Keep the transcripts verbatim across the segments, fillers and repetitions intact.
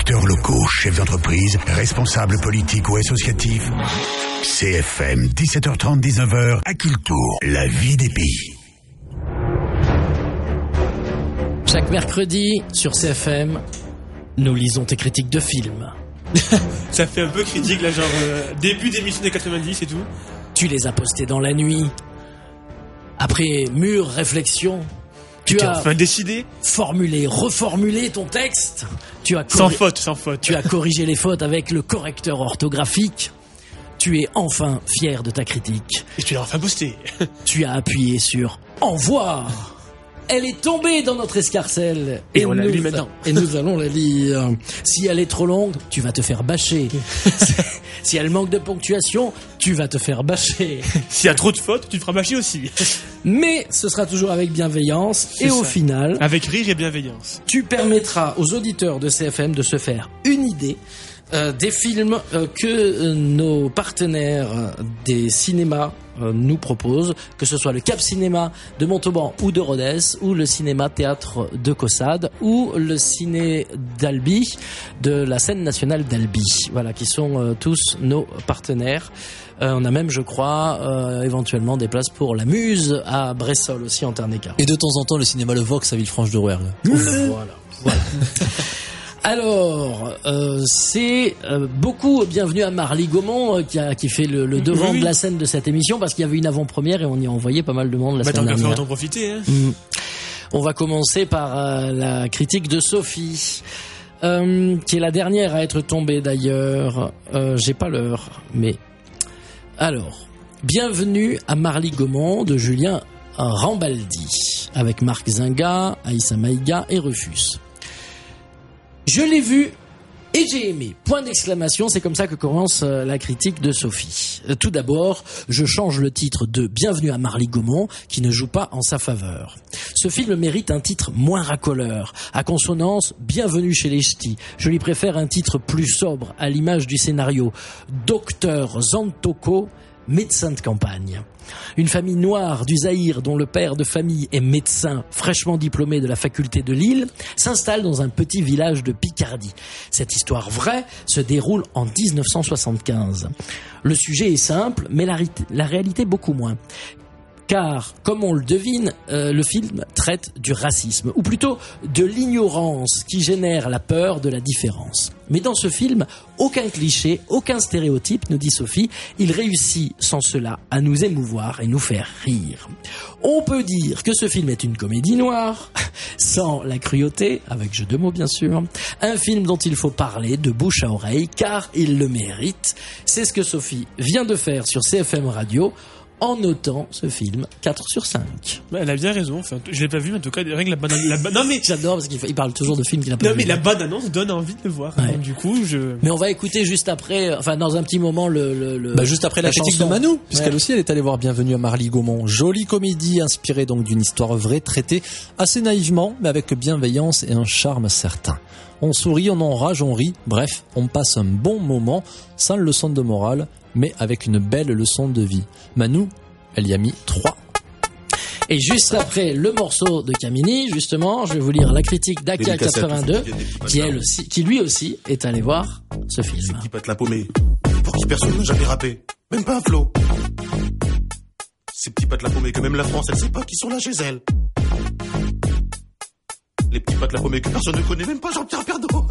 acteurs locaux, chefs d'entreprise, responsables politiques ou associatifs. C F M, dix-sept heures trente, dix-neuf heures, à Kiltour, la vie des pays. Chaque mercredi, sur C F M, nous lisons tes critiques de films. Ça fait un peu critique, là, genre euh, début d'émission des quatre-vingt-dix et tout. Tu les as postés dans la nuit. Après mûre réflexion, tu tu as enfin décidé formulé, reformulé ton texte. Tu as sans corri- faute, sans faute. Tu as corrigé les fautes avec le correcteur orthographique. Tu es enfin fier de ta critique. Et tu l'as enfin posté. Tu as appuyé sur envoi. Elle est tombée dans notre escarcelle. Et on la nous, lit maintenant. Et nous allons la lire. Si elle est trop longue, tu vas te faire bâcher. Si elle manque de ponctuation, tu vas te faire bâcher. S'il y a trop de fautes, tu te feras mâcher aussi. Mais ce sera toujours avec bienveillance. C'est et ça. au final, Avec rire et bienveillance. tu permettras aux auditeurs de C F M de se faire une idée euh, des films euh, que euh, nos partenaires euh, des cinémas euh, nous proposent, que ce soit le Cap Cinéma de Montauban ou de Rodez, ou le Cinéma Théâtre de Caussade, ou le Ciné d'Albi, de la scène nationale d'Albi. Voilà, qui sont euh, tous nos partenaires. Euh, on a même, je crois, euh, éventuellement des places pour la Muse à Bressol aussi en Tarn-et-Garonne. Et de temps en temps, le cinéma Le Vox à Villefranche-de-Rouergue. Voilà. Voilà. Alors, euh, c'est euh, beaucoup bienvenue à Marly Gaumont euh, qui a qui fait le, le devant Oui, oui. de la scène de cette émission, parce qu'il y avait une avant-première et on y a envoyé pas mal de monde la Bah, tant semaine qu'à faire, dernière. autant profiter, hein. Mm. On va commencer par euh, la critique de Sophie, euh, qui est la dernière à être tombée d'ailleurs. Euh, j'ai pas l'heure, mais alors, bienvenue à Marly Gaumont de Julien Rambaldi, avec Marc Zinga, Aïssa Maïga et Rufus. Je l'ai vu et j'ai aimé. Point d'exclamation, c'est comme ça que commence euh, la critique de Sophie. Euh, tout d'abord, je change le titre de Bienvenue à Marly Gaumont, qui ne joue pas en sa faveur. Ce film mérite un titre moins racoleur, à consonance Bienvenue chez les Ch'tis. Je lui préfère un titre plus sobre, à l'image du scénario. Docteur Zantoko, médecin de campagne. Une famille noire du Zaïre, dont le père de famille est médecin, fraîchement diplômé de la faculté de Lille, s'installe dans un petit village de Picardie. Cette histoire vraie se déroule en dix-neuf cent soixante-quinze. Le sujet est simple, mais la, la réalité beaucoup moins. Car, comme on le devine, euh, le film traite du racisme, ou plutôt de l'ignorance qui génère la peur de la différence. Mais dans ce film, aucun cliché, aucun stéréotype, nous dit Sophie, il réussit sans cela à nous émouvoir et nous faire rire. On peut dire que ce film est une comédie noire, sans la cruauté, avec jeu de mots bien sûr, un film dont il faut parler de bouche à oreille, car il le mérite. C'est ce que Sophie vient de faire sur C F M Radio, en notant ce film quatre sur cinq. Bah, elle a bien raison. Enfin, je l'ai pas vu, mais en tout cas, rien que la bande, la ba- non mais, J'adore parce qu'il fa- il parle toujours de films qu'il a pas non vu. mais la bande annonce donne envie de le voir. Ouais. Donc, du coup, je. Mais on va écouter juste après, enfin dans un petit moment le... le, le Bah juste après la, critique chanson. de Manu, puisqu'elle Ouais. aussi elle est allée voir Bienvenue à Marly Gaumont. Jolie comédie inspirée donc d'une histoire vraie, traitée assez naïvement, mais avec bienveillance et un charme certain. On sourit, on enrage, on rit, bref, on passe un bon moment, sans leçon de morale, mais avec une belle leçon de vie. Manu, elle y a mis trois. Et juste après le morceau de Camini, justement, je vais vous lire la critique d'A K quatre-vingt-deux, qui, elle aussi, qui lui aussi est allé voir ce film. Qui pète la paumée, pour qui personne n'a jamais rappé, même pas un flow. Ces petits pattes la paumée que même la France, elle sait pas qui sont là chez elle. Les petits pattes la paumée que personne ne connaît, même pas Jean-Pierre Pernaut.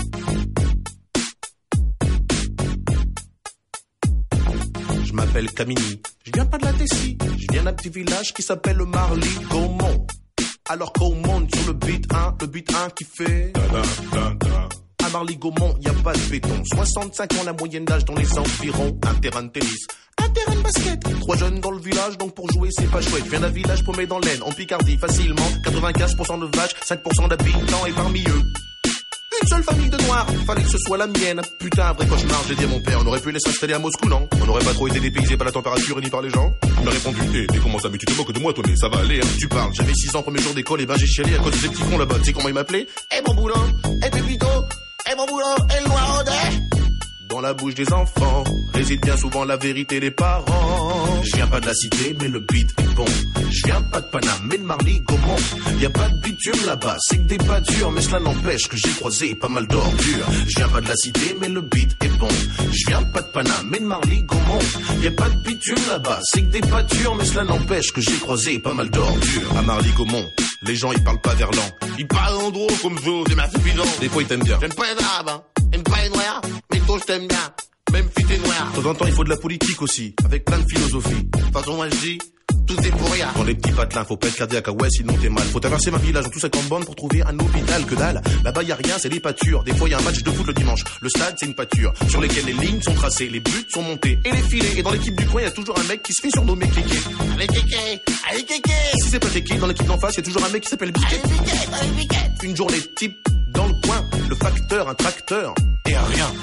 Je m'appelle Camini, je viens pas de la Tessie, je viens d'un petit village qui s'appelle Marly Gaumont. Alors qu'on monte sur le beat un, le beat un qui fait... À Marly Gaumont, y a pas de béton. soixante-cinq ans la moyenne d'âge dans les environs. Un terrain de tennis, un terrain de basket. Trois jeunes dans le village, donc pour jouer c'est pas chouette. Je viens d'un village paumé dans l'Aisne, en Picardie, facilement. quatre-vingt-quinze pour cent de vaches, cinq pour cent d'habitants, et parmi eux... une seule famille de noirs, fallait que ce soit la mienne. Putain, un vrai cauchemar, j'ai dit à mon père. On aurait pu les s'installer à Moscou, non? On n'aurait pas trop été dépaysé par la température et ni par les gens. Il m'a répondu, hé, hey, comment ça, mais tu te moques de moi, Tony, ça va aller, hein. Tu parles, j'avais six ans, premier jour d'école, et ben j'ai chialé à cause des petits cons là-bas. Tu sais comment il m'appelait? Eh mon boulot, eh Pépito, eh mon boulot, eh le noir Audet. Dans la bouche des enfants réside bien souvent la vérité des parents. Je viens pas de la cité, mais le beat est bon. Je viens pas de Paname, mais de Marly Gaumont. Y a pas de bitume là-bas, c'est que des pas durs, mais cela n'empêche que j'ai croisé pas mal d'ordures. Je viens pas de la cité, mais le beat est bon. Je viens pas de Paname, mais de Marly Gaumont. Y a pas de bitume là-bas, c'est que des pas durs, mais cela n'empêche que j'ai croisé pas mal d'ordures. À Marly Gaumont, les gens ils parlent pas verlan, ils parlent en gros comme vous, c'est ma suffisant. Des fois ils t'aiment bien. J'aime pas les arabes, hein. J'aime pas les noirs, mais toi je t'aime bien. Même si t'es noir. De temps en temps il faut de la politique aussi, avec plein de philosophie. De toute façon moi je dis, tout est pour rien. Dans les petits patelins, faut pas être cardiaque, ouais, sinon t'es mal. Faut traverser ma village en tout cinquante bornes pour trouver un hôpital, que dalle. Là-bas y a rien, c'est des pâtures. Des fois y a un match de foot le dimanche. Le stade c'est une pâture, sur lesquelles les lignes sont tracées, les buts sont montés et les filets. Et dans l'équipe du coin y a toujours un mec qui se fait surnommer Kéké. Allez Kéké, allez Kéké. Si c'est pas Kéké, dans l'équipe d'en face y a toujours un mec qui s'appelle Biquet. Allez Biquet, allez Biquet. Une journée type dans le coin, le facteur, un tracteur et un rien.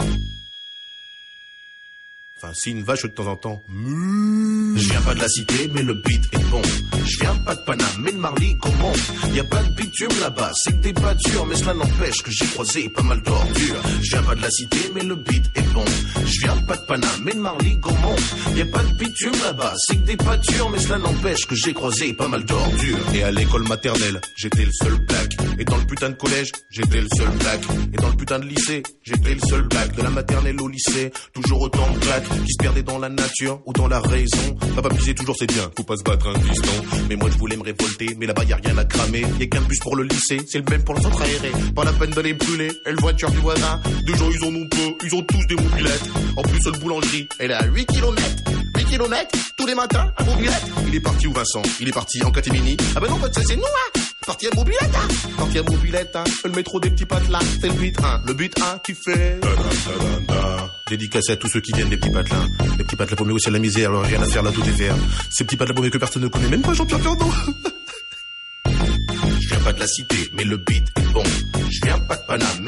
Enfin, si une vache de temps en temps. Je viens pas de la cité, mais le beat est bon. Je viens pas de Paname, mais de Marly Gaumont. Y a pas de bitume là-bas, c'est que des pas durs, mais cela n'empêche que j'ai croisé pas mal d'ordures. Je viens pas de la cité, mais le beat est bon. Je viens pas de Paname, mais de Marly Gaumont. Y a pas de bitume là-bas, c'est que des pas durs, mais cela n'empêche que j'ai croisé pas mal d'ordures. Et à l'école maternelle, j'étais le seul black. Et dans le putain de collège, j'étais le seul black. Et dans le putain de lycée, j'étais le seul black. De la maternelle au lycée, toujours autant de black qui se perdaient dans la nature ou dans la raison. Papa me disait toujours c'est bien, faut pas se battre un piston. Mais moi je voulais me révolter, mais là-bas y a rien à cramer. Y a qu'un bus pour le lycée, c'est le même pour le centre aéré. Pas la peine d'aller brûler, et le voiture du voisin. Des gens ils en ont peu, ils ont tous des mobilettes. En plus seule boulangerie, elle est à huit kilomètres. huit kilomètres, tous les matins, à mobilette. Il est parti où Vincent? Il est parti en catimini. Ah ben non, ça c'est nous hein. Parti à mobilette hein. Parti à mobilette hein. Le métro des petits patelins, c'est le but un. Le but un qui fait dédicacé à tous ceux qui viennent des petits patelins. Les petits patelins paumés aussi à la misère, alors rien à faire là, tout est vert. Ces petits patelins paumés que personne ne connaît, même pas Jean-Pierre Fernand. Je viens pas de la cité, mais le beat est bon. Je viens pas de Paname, mais